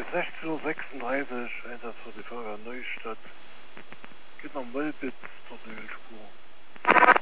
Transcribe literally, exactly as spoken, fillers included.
sechzehn Uhr sechsunddreißig, Einsatz für die Feuerwehr Neustadt. Geht nach Molbitz, dort die Ölspur.